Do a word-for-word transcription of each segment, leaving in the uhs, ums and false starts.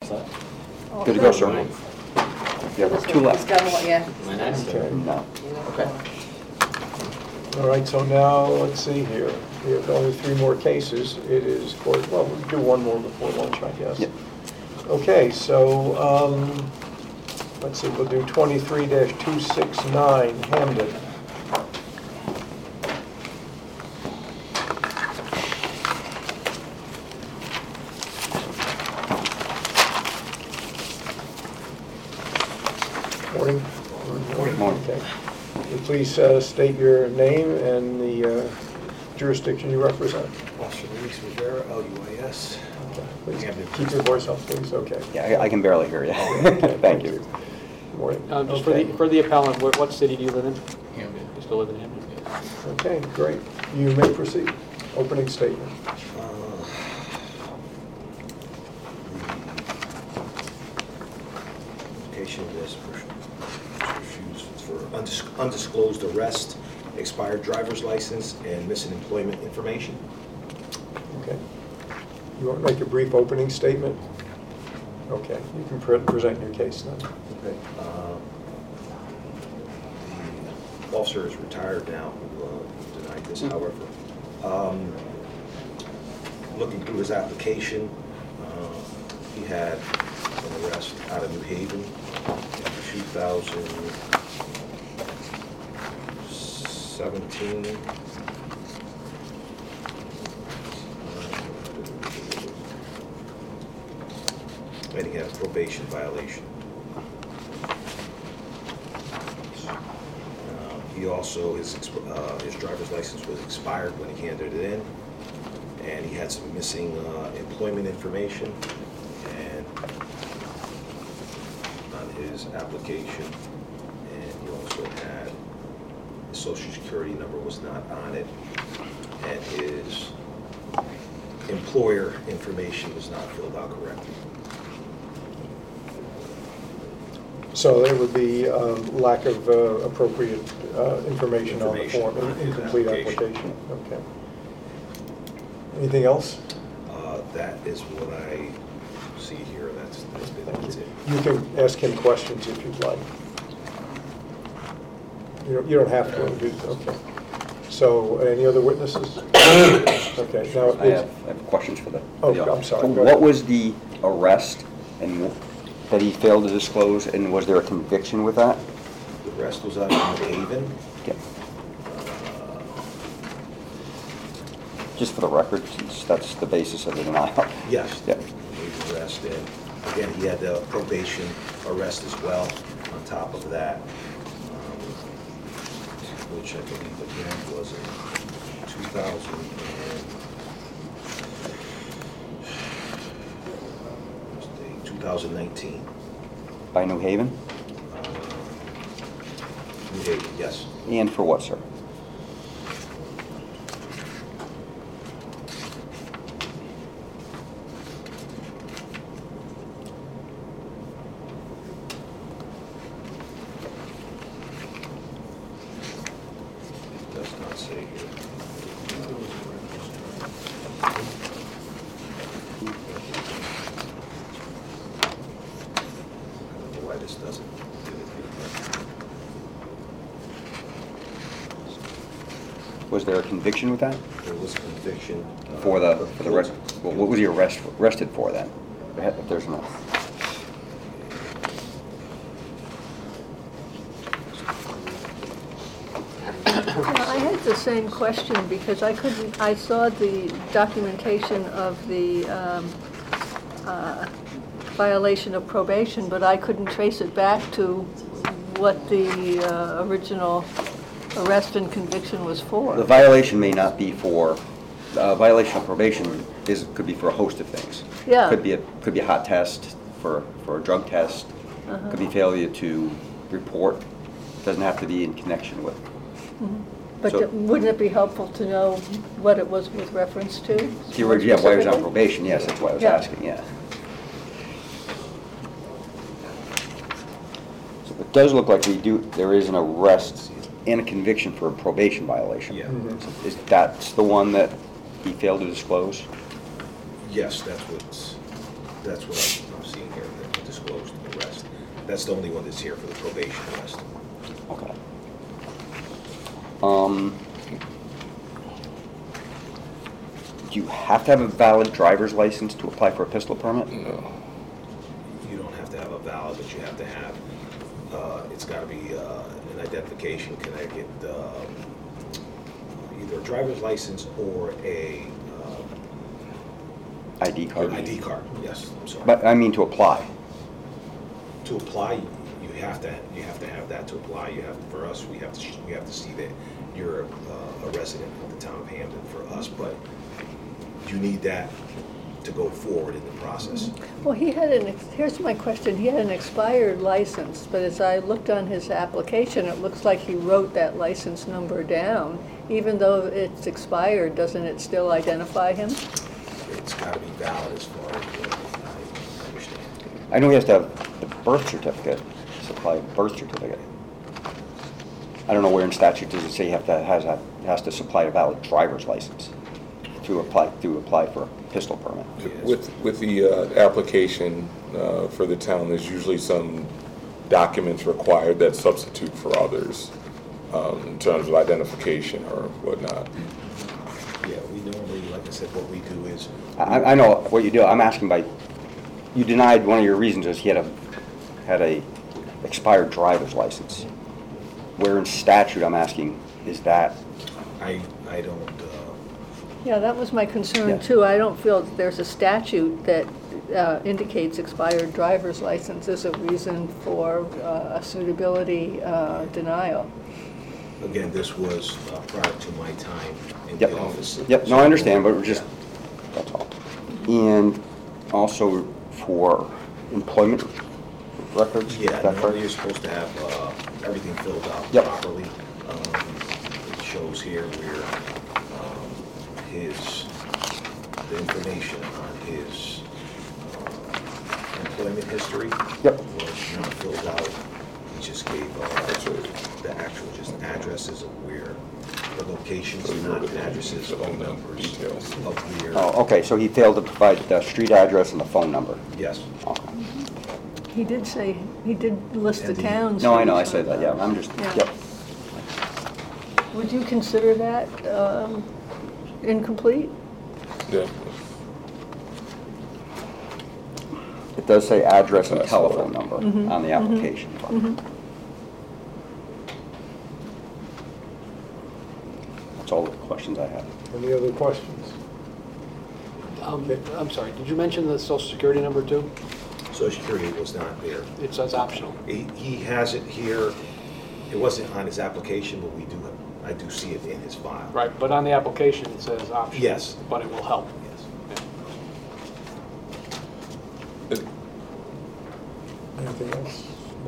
set? Oh, Good to go, good. sir. You have two left. He's got one, yeah. My next Okay. turn. No. Okay. All right, so now, let's see here. We have only three more cases. It is, court. Well, we'll do one more before lunch, I guess. Yep. Okay, so, um, let's see, we'll do twenty-three dash two sixty-nine, Hamden. Morning. Morning. Okay. Will you please uh, state your name and the uh, jurisdiction you represent? Officer Luis Rivera, L U I S. Okay. Please Hamden. keep your voice up, please. Okay. Yeah, I I can barely hear you. Okay, Thank you. Morning. Um, Just for Okay. the, for the appellant, what, what city do you live in? Hamden. You still live in Hamden? Okay, great. You may proceed. Opening statement. Uh, Application was refused for undis- undisclosed arrest, expired driver's license, and missing employment information. Okay. You want to make a brief opening statement? Okay, you can pre- present your case then. Okay. Uh, The officer is retired now, who uh, denied this, however. Um, Looking through his application, uh, he had an arrest out of New Haven in two thousand seventeen. And he had a probation violation. Uh, He also, his, exp- uh, his driver's license was expired when he handed it in, and he had some missing uh, employment information, and on his application, and he also had, his social security number was not on it, and his employer information was not filled out correctly. So there would be um, lack of uh, appropriate uh, information on the Information form, on his incomplete application. application. Okay. Anything else? Uh, That is what I see here, that's, that's been, that's it. You can ask him questions if you'd like. You don't, you don't have to, do- okay. So, any other witnesses? Okay, now, I have, I have questions for the. Oh, the- I'm sorry, So go what ahead. was the arrest and that he failed to disclose, and was there a conviction with that? The rest was out of New Haven. Okay. Uh, Just for the record, since that's the basis of the denial. Yes, Yep. he was arrested. Again, he had the probation arrest as well on top of that, um, which I believe again was in two thousand and two thousand nineteen. By New Haven? New Haven, yes. And for what, sir? It does not say here. I don't know why this doesn't do it. Was there a conviction with that? There was a conviction. uh, For the, for the rest, well, what was he arrest, arrested for then? If there's no. Yeah, I had the same question because I couldn't, I saw the documentation of the um, uh, violation of probation, but I couldn't trace it back to what the uh, original arrest and conviction was for. The violation may not be for, uh, violation of probation is, could be for a host of things. Yeah. Could be a, could be a hot test for, for a drug test. Uh-huh. Could be failure to report. Doesn't have to be in connection with. But So- wouldn't it be helpful to know what it was with reference to? See, where- yeah, why he was on specifically? probation, yes, that's why I was Yeah. asking, yeah. So it does look like we do, there is an arrest and a conviction for a probation violation. Yeah. Mhm. So is that's the one that he failed to disclose? Yes, that's what's, that's what I'm I'm seeing here. That's the only one that's here for the probation arrest. Okay. Um, do you have to have a valid driver's license to apply for a pistol permit? No. You don't have to have a valid, but you have to have, uh, it's gotta be, uh, an identification, Connecticut, um, either a driver's license or a, um, I D card? I D card, yes, I'm sorry. But I mean to apply. To apply, you have to, you have to have that to apply. You have, for us, we have to, we have to see that you're uh, a resident of the town of Hamden for us, but you need that to go forward in the process. Well, he had an, ex- here's my question, he had an expired license, but as I looked on his application, it looks like he wrote that license number down. Even though it's expired, doesn't it still identify him? It's gotta be valid as far as what I understand. I know he has to have the birth certificate, supply a birth certificate. I don't know where in statute does it say you have to, has, a- has to supply a valid driver's license to apply, to apply for a pistol permit. With, with the uh, application uh, for the town, there's usually some documents required that substitute for others um, in terms of identification or whatnot. Yeah, we normally, like I said, what we do is, I, I know what you do, I'm asking by, you denied one of your reasons is he had a, had a expired driver's license. Where in statute, I'm asking, is that, I, I don't, uh, Yeah, that was my concern Yeah. too. I don't feel that there's a statute that uh, indicates expired driver's license as a reason for uh, a suitability uh, denial. again, this was uh, prior to my time in Yep. the office. Yep, no, I understand, but we're just, that's all. And also for employment records? is Yeah, that normally correct? you're supposed to have uh, everything filled out Yep. properly. Um, It shows here where um, his, the information on his uh, employment history Yep. was not filled out. He just gave uh, the actual, just addresses of where, the locations, not addresses, phone numbers Details. of where. Oh, okay, so he failed to provide the street address and the phone number. Yes. Okay. He did say, he did list the And the- towns. No, I know, I said that, yeah, I'm just, Yeah. yep. Would you consider that um, incomplete? Yeah. It does say address and That's telephone all right. number on the application. That's all the questions I have. Any other questions? Um, Okay. I'm sorry, did you mention the social security number too? Social Security was not there. It says optional. He, he has it here. It wasn't on his application, but we do, I do see it in his file. Right, but on the application it says optional. Yes. But it will help. Yes. Yeah. Anything else?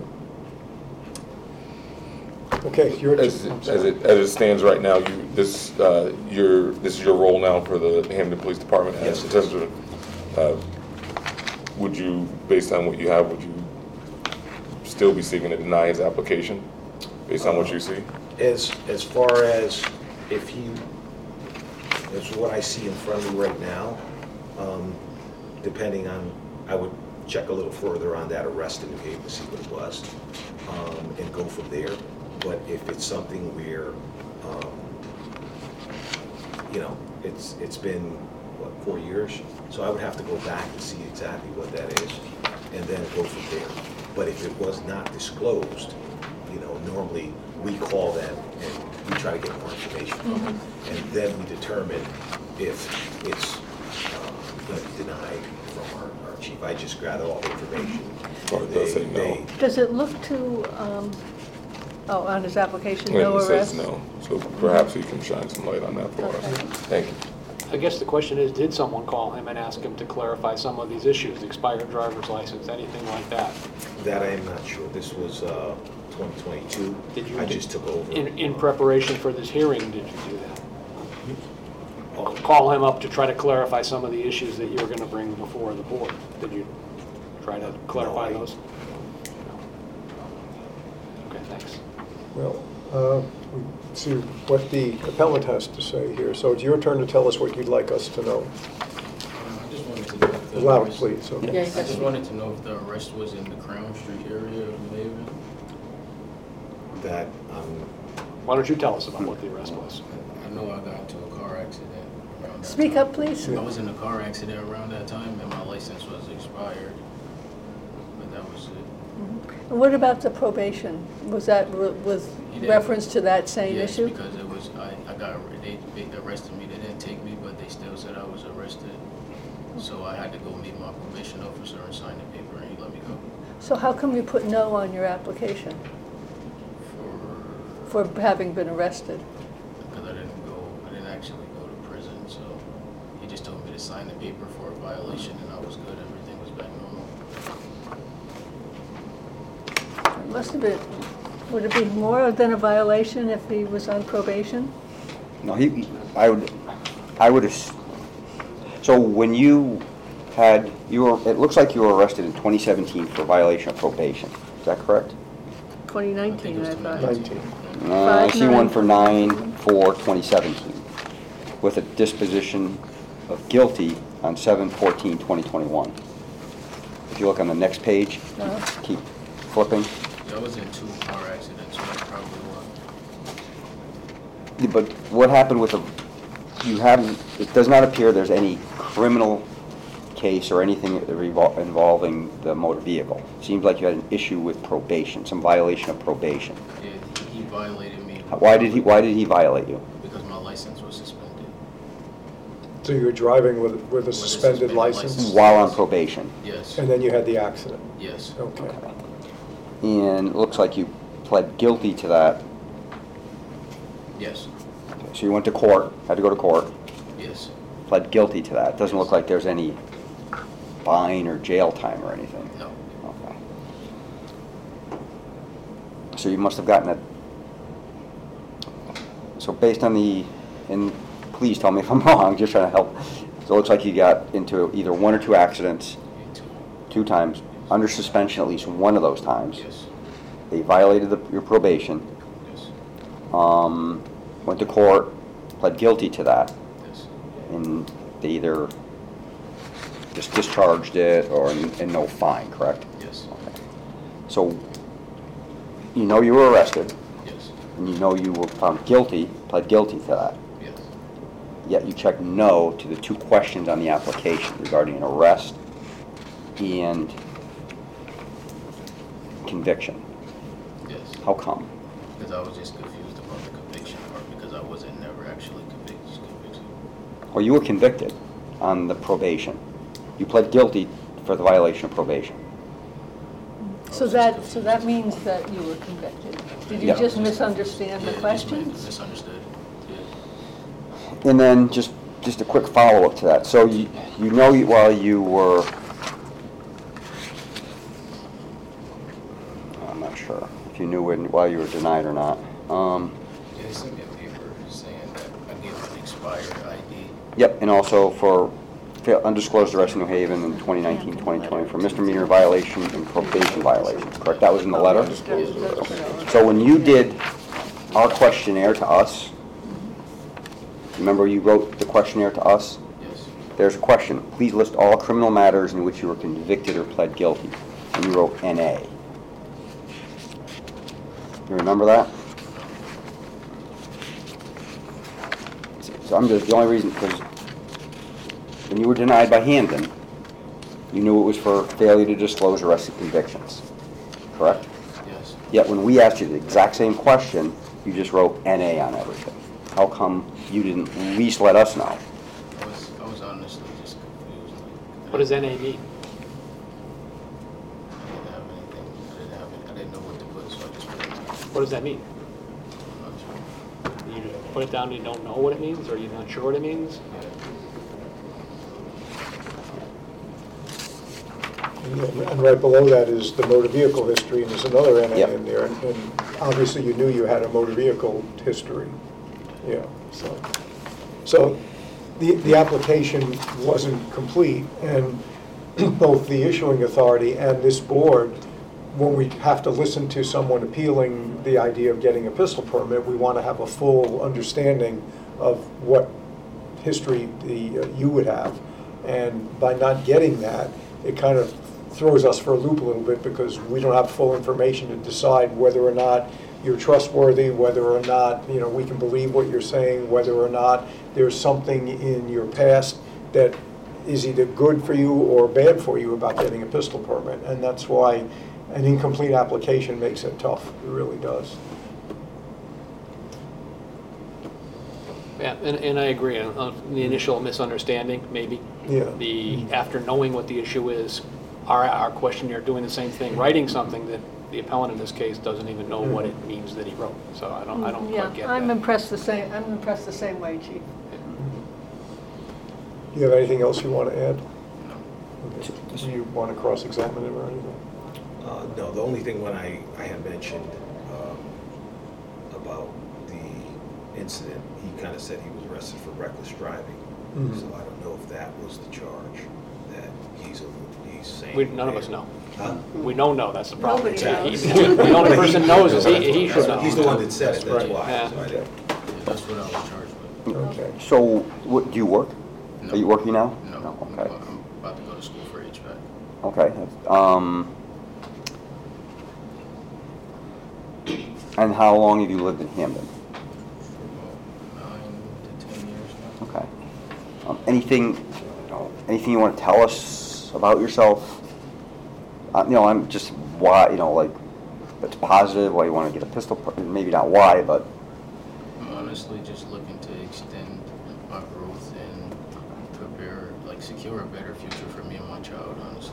Okay, your, As, I'm as sorry. it, as it stands right now, you, this, uh, your, this is your role now for the Hamden Police Department? Yes. In terms of, uh, would you, based on what you have, would you still be seeking to deny his application, based on what you see? As, as far as if he, as what I see in front of me right now, um, depending on, I would check a little further on that arrest in New Haven to see what it was, um, and go from there. But if it's something where, um, you know, it's, it's been, what, four years? So I would have to go back and see exactly what that is, and then go from there. But if it was not disclosed, you know, normally we call them and we try to get more information from them. And then we determine if it's uh, going to be denied from our, our chief. I just gather all the information. Or it does say no. They- Does it look to, um, oh, on his application, Yeah, no it arrest? says no, so perhaps you can shine some light on that for us. Okay. Thank you. I guess the question is, did someone call him and ask him to clarify some of these issues, expired driver's license, anything like that? That I am not sure. This was uh, twenty twenty-two. Did you- I just took over. In, in preparation for this hearing, did you do that? Oh, Call him up to try to clarify some of the issues that you were going to bring before the board? Did you try to clarify I- those? Okay, thanks. Well, uh, we see what the appellant has to say here. So it's your turn to tell us what you'd like us to know. I just wanted to know if the Loud, arrest- please, okay. Yeah, I you got just it. wanted to know if the arrest was in the Crown Street area of New Haven. That, um, Why don't you tell us about what the arrest was? I know I got into a car accident around that Speak time. up, please. I was in a car accident around that time and my license was expired. But that was it. And what about the probation? Was that, was He didn't- reference to that same Yes, issue? because it was, I, I got, they, they arrested me, they didn't take me, but they still said I was arrested. So I had to go meet my probation officer and sign the paper and he let me go. So how come you put no on your application For, for having been arrested? because I didn't go, I didn't actually go to prison, so he just told me to sign the paper for a violation and I was good, everything was back normal. It must have been, would it be more than a violation if he was on probation? No, he, I would, I would, ass- so when you had, you were, it looks like you were arrested in twenty seventeen for violation of probation. Is that correct? twenty nineteen, I I think it was thought. nineteen. Uh, I see Five, one nine. for nine, four, twenty seventeen, with a disposition of guilty on seven, fourteen, twenty twenty-one. If you look on the next page, Uh-huh. keep flipping. I was in two car accidents, so that's probably why. But what happened with the, you haven't, it does not appear there's any criminal case or anything revol- involving the motor vehicle. Seems like you had an issue with probation, some violation of probation. Yeah, he violated me. Why did he, why did he violate you? Because my license was suspended. So you were driving with, with a a suspended suspended license? license. While on probation? Yes, And then you had the accident? yes. Okay. And it looks like you pled guilty to that. Yes, So you went to court, had to go to court, yes. pled guilty to that. Doesn't look like there's any fine or jail time or anything. No. Okay. So you must have gotten it. So based on the, and please tell me if I'm wrong, just trying to help. So it looks like you got into either one or two accidents, Me too. two times, under suspension at least one of those times. Yes, They violated the, your probation, yes, um, went to court, pled guilty to that, yes. and they either just discharged it or, and no fine, correct? Yes, Okay. So, you know you were arrested, yes, and you know you were found guilty, pled guilty to that, yes, yet you checked no to the two questions on the application regarding an arrest and conviction. yes. How come? Because I was just confused about the conviction part because I wasn't never actually convicted. convicted. Well, you were convicted on the probation. You pled guilty for the violation of probation. I So was just that, confused. so that means that you were convicted. Did you Yeah. just misunderstand the Yeah, just questions? misunderstood. Yeah. And then just, just a quick follow-up to that. So you, you know you- while you were, I'm not sure if you knew when, while you were denied or not. Um, Yeah, they sent me a paper saying that I gave an expired I D. Yep, and also for fail- undisclosed arrest in New Haven in twenty nineteen, twenty twenty for misdemeanor violation and probation violations, correct? That was in the letter? That's- that's what I was- So when you did our questionnaire to us, remember you wrote the questionnaire to us? Yes, There's a question, please list all criminal matters in which you were convicted or pled guilty. And you wrote N A. You remember that? So I'm just, the only reason, because when you were denied by Hamden, you knew it was for failure to disclose arrested convictions, correct? yes. Yet when we asked you the exact same question, you just wrote N A on everything. How come you didn't at least let us know? I was, I was honestly just confused. Like, What does N A mean? I didn't have anything. I didn't have it. I didn't know what to put, so I just put it down. What does that mean? I'm not sure. You put it down and you don't know what it means, or you're not sure what it means? Yeah. And right below that is the motor vehicle history, and there's another N A Yep. in there. And and obviously, you knew you had a motor vehicle history. Yeah, so, so the, the application wasn't complete, and both the issuing authority and this board, when we have to listen to someone appealing the idea of getting a pistol permit, we want to have a full understanding of what history the, uh, you would have. And by not getting that, it kind of throws us for a loop a little bit because we don't have full information to decide whether or not you're trustworthy, whether or not, you know, we can believe what you're saying, whether or not there's something in your past that is either good for you or bad for you about getting a pistol permit. And that's why an incomplete application makes it tough. It really does. Yeah, and, and I agree. Uh, the initial misunderstanding, maybe. Yeah. The, after knowing what the issue is, our, our questionnaire doing the same thing, writing something that the appellant in this case doesn't even know what it means that he wrote. So I don't, I don't Yeah, quite get I'm that. impressed the same, I'm impressed the same way, Chief. Do you have anything else you want to add? Okay. Do you want to cross-examine him or anything? Uh, no, the only thing when I, I had mentioned um, about the incident, he kind of said he was arrested for reckless driving. Mhm. So I don't know if that was the charge that he's, he's saying. We, none of us know. Huh? We know no, that's the problem. Nobody Yeah, knows. he- The only person knows is he, he should know. He's the one that said it, that's Right, why. yeah. So I Okay. didn't- Yeah, that's what I was charged with. Okay. So, what, do you work? No. Are you working now? No, No, I'm okay. about- I'm about to go to school for H V A C. Okay. Um, and how long have you lived in Hamden? For about nine to ten years now. Okay. Um, anything, you know, anything you want to tell us about yourself? Uh, you know, I'm just why, you know, like, that's positive, why you want to get a pistol, per- maybe not why, but, I'm honestly just looking to extend my growth and prepare, like, secure a better future for me and my child, honestly.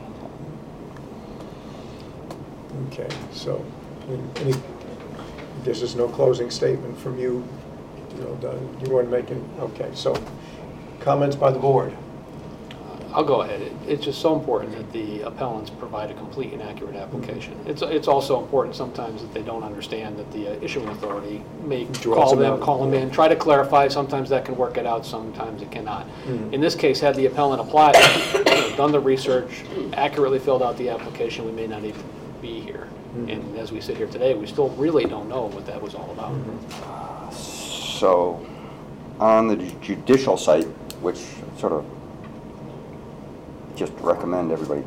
Okay, so, any, I guess there's no closing statement from you, you know, Don, you want to make it, okay, so, comments by the board? I'll go ahead. It- It's just so important that the appellants provide a complete and accurate application. It's, it's also important sometimes that they don't understand that the uh, issuing authority may Draws call them them, out. call them in, try to clarify. Sometimes that can work it out, sometimes it cannot. Mhm. In this case, had the appellant applied, you know, done the research, accurately filled out the application, we may not even be here. Mhm. And as we sit here today, we still really don't know what that was all about. so, on the judicial site, which sort of just recommend everybody.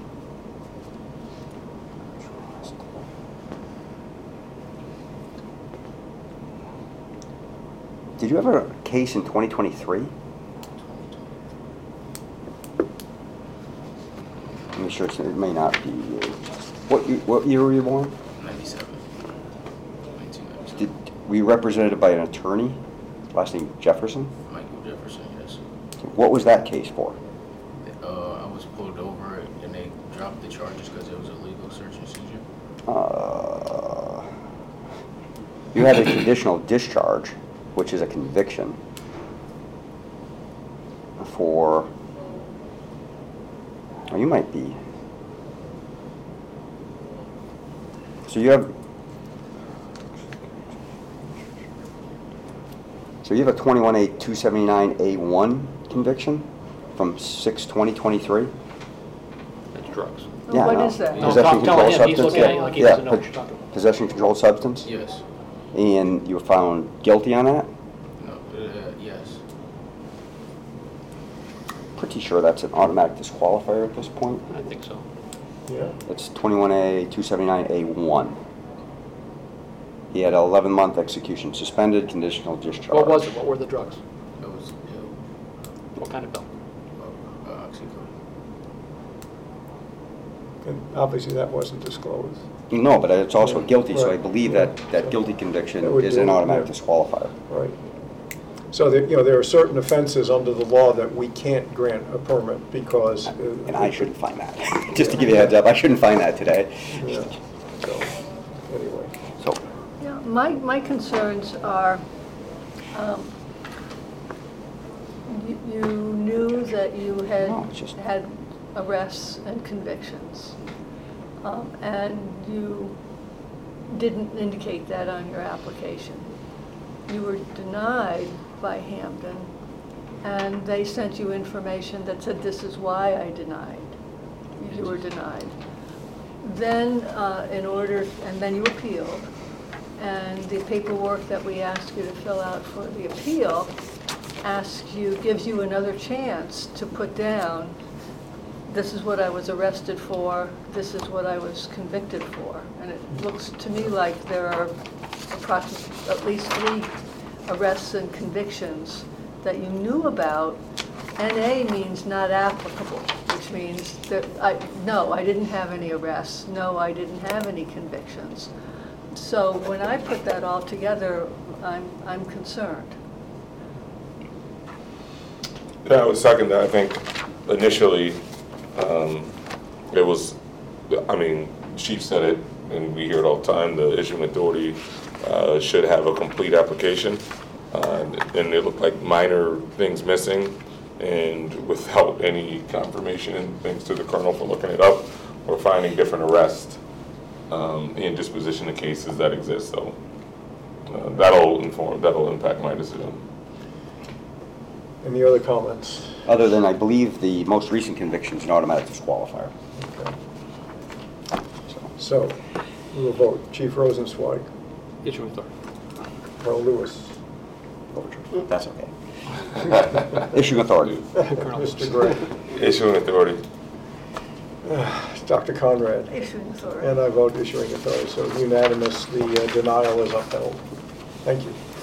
Did you have a case in twenty twenty-three? I'm sure it's- it may not be. uh, What year, what year were you born? ninety-seven. nineteen ninety-seven. Did, were you represented by an attorney? Last name Jefferson? Michael Jefferson, yes. What was that case for? Uh, I was pulled over and they dropped the charges because it was a legal search and seizure. Uh, you had a conditional discharge, which is a conviction for, oh, you might be. So you have, so you have a twenty-one A two seventy-nine A one conviction from six twenty twenty-three? That's drugs. Well, Yeah, what no. is that? Don't Possession talk- tell controlled him, he's substance, looking at you yeah. like he Yeah, doesn't know what po- you're talking about. Possession controlled substance? Yes. And you were found guilty on that? No, uh, yes. Pretty sure that's an automatic disqualifier at this point. I think so. Yeah, It's twenty-one A two seventy-nine A one. He had an eleven month execution, suspended, conditional discharge. What was it? What were the drugs? It was, uh, What kind of pill? uh, uh, oxycodone. and obviously that wasn't disclosed. No, but it's also guilty, so I Right. believe that, that guilty conviction That would is do an it, automatic yeah. disqualifier. Right. So that, you know, there are certain offenses under the law that we can't grant a permit because. uh, And I shouldn't find that. Just to give you a heads up, I shouldn't find that today. Yeah. So, anyway. So, Yeah, my, my concerns are, um, you you knew that you had No, it's just- had arrests and convictions, um, and you didn't indicate that on your application. You were denied by Hamden, and they sent you information that said, this is why I denied. You were denied. Then, uh, in order, and then you appealed, and the paperwork that we asked you to fill out for the appeal asks you, gives you another chance to put down, this is what I was arrested for, this is what I was convicted for. And it looks to me like there are approximately at least three arrests and convictions that you knew about. N A means not applicable, which means that I, no, I didn't have any arrests, no, I didn't have any convictions. So when I put that all together, I'm, I'm concerned. Yeah, I would second that. I think initially, um, it was, I mean, Chief said it, and we hear it all the time, the issuing authority uh, should have a complete application. Uh, and it looked like minor things missing, and without any confirmation, and thanks to the colonel for looking it up, we're finding different arrests um, and disposition of cases that exist. So uh, that'll inform, that'll impact my decision. Any other comments? Other than I believe the most recent conviction's an automatic disqualifier. Okay. So, So, we will vote. Chief Rosenzweig, Issuing authority. Colonel Lewis, that's okay. Issuing authority. Mister Gray, Issuing authority. Doctor Conrad, Issuing authority. and I vote issuing authority. So unanimous, the uh, denial is upheld. Thank you.